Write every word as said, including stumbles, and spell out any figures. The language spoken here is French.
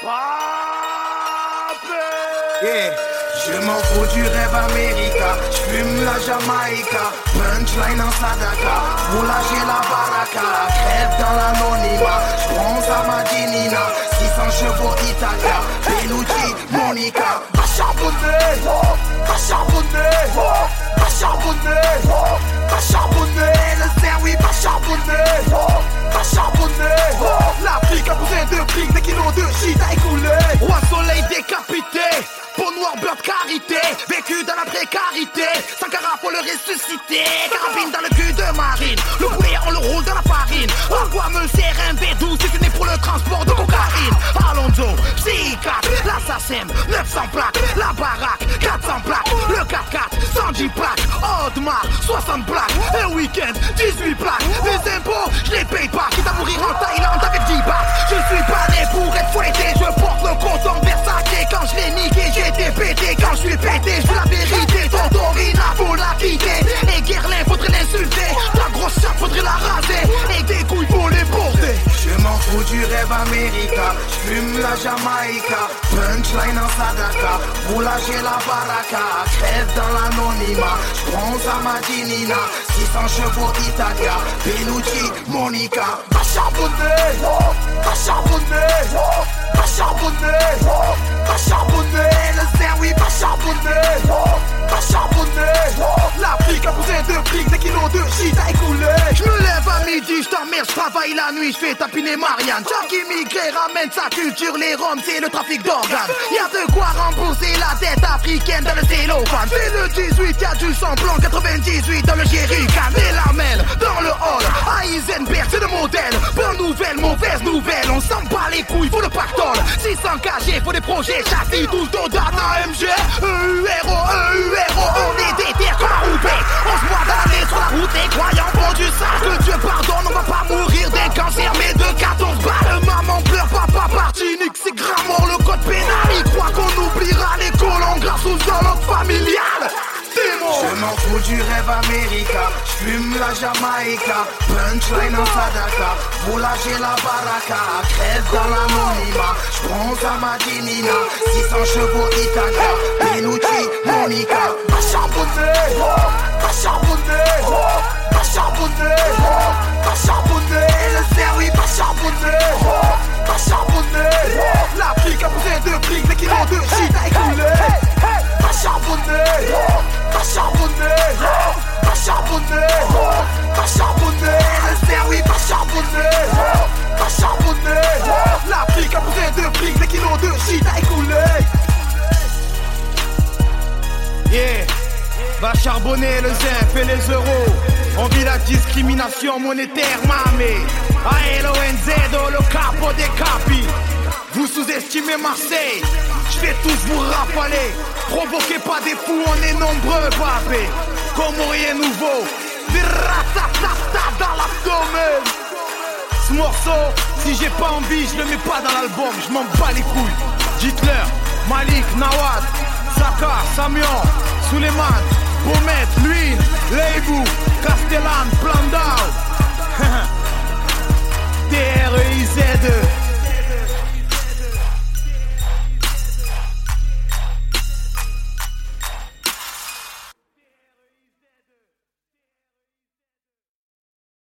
Yeah. Je m'en fous du rêve América, j'fume la Jamaïca, punchline en Sadaka, roulage et la baraka, crève dans l'anonymat, j'bronze à Madinina, six cents chevaux Italia, Bellucci, Monica, va charbonner, va charbonner, va charbonner, va charbonner, le cerf oui va charbonner, va charbonner, l'Afrique a besoin de briques, des kilos de shit à écouler, roi soleil décapité, peau noire, blanc de carité, vécu dans la précarité. Sankara faut le ressusciter. Carabine dans le cul de marine. Le poulet on le roule dans la farine. À quoi me sert un V douze si ce n'est pour le transport de cocaïne? Alonso, C quatre, l'assassin, neuf cents plaques. La baraque, quatre cents plaques. Le quatre quatre, cent dix plaques. Audemars, soixante plaques. Un week-end, dix-huit plaques. Les impôts, je les paye pas. Quitte à mourir en Thaïlande avec dix bahts. Je suis pas né pour être fouetté. Je porte le coton Versace. Quand je l'ai niqué, j'étais pété. Quand je suis pété, je dis la vérité. Tontorina, faut la quitter. Et Guerlain, faudrait l'insulter. Ta grosse chatte, faudrait la raser. Et des couilles, faut les porter. Je m'en fous du rêve América. J'fume la Jamaïca. Punchline en Sadaka. Roulage et la baraka. Crève dans l'anonymat. J'bronze à Madinina. six cents chevaux Italia. Bellucci, Monica. Va charbonner. Va charbonner. Va charbonner. Va charbonner. Le cerf oui va charbonner. Va charbonner. L'Afrique a besoin de briques, des kilos de shit à écouler. J'me lève à midi, j't'emmerde, j'travaille la nuit, j'fais tapiner Marianne. Chaque immigré ramène sa culture, les roms c'est le trafic d'organes. Y'a de quoi rembourser la dette africaine dans le cellophane. C'est le dix-huit, y'a du sang blanc, quatre-vingt-dix-huit dans le jerrycan. Des lamelles dans le hall, à Heisenberg c'est le modèle. Bonne nouvelle, mauvaise nouvelle, on s'en bat les couilles, faut le pactole. six cents K G, faut des projets, châssis, tous d'Odan, A M G. E U R O, E U R O, on est des terres comme un roupé. On se voit dans l'année sur la route, les croyants font du sang. Que Dieu pardonne, on va pas mourir d'un cancer, mais de quatorze balles. Maman pleure, papa parti, nique c'est grammaire, le code pénal. Il croit qu'on oubliera les colons grâce aux enveloppes familiales. Je m'en fous du rêve América, j'fume la Jamaïca, punchline en Sadaka, roulage et la baraka, crève dans l'anonymat, j'bronze à Madinina, six cents chevaux Italia, Bellucci, Monica, va charbonner, va charbonner, va charbonner, va charbonner, le cerf oui va charbonner, va charbonner, l'Afrique a besoin de briques, des kilos de shit à écouler, va charbonner. Va charbonner, va charbonner, va charbonner, le cerf oui va charbonner, va charbonner, l'Afrique a besoin de briques, des kilos de shit à écouler. Yeah, va charbonner le zin, fait les euros, on vit la discrimination monétaire, mamé. A L O N Z, le capo des capis. Vous sous-estimez Marseille, je vais tous vous rafaler. Provoquez pas des fous, on est nombreux, papé. Comme rien nouveau, des ratatata dans l'abdomen. Ce morceau, si j'ai pas envie, je le mets pas dans l'album, je m'en bats les couilles. Dites-leur, Malik, Nawad, Saka, Samion, Suleiman, Bomet, Louis, Leibou, Castellan, Plandau. T R E I Z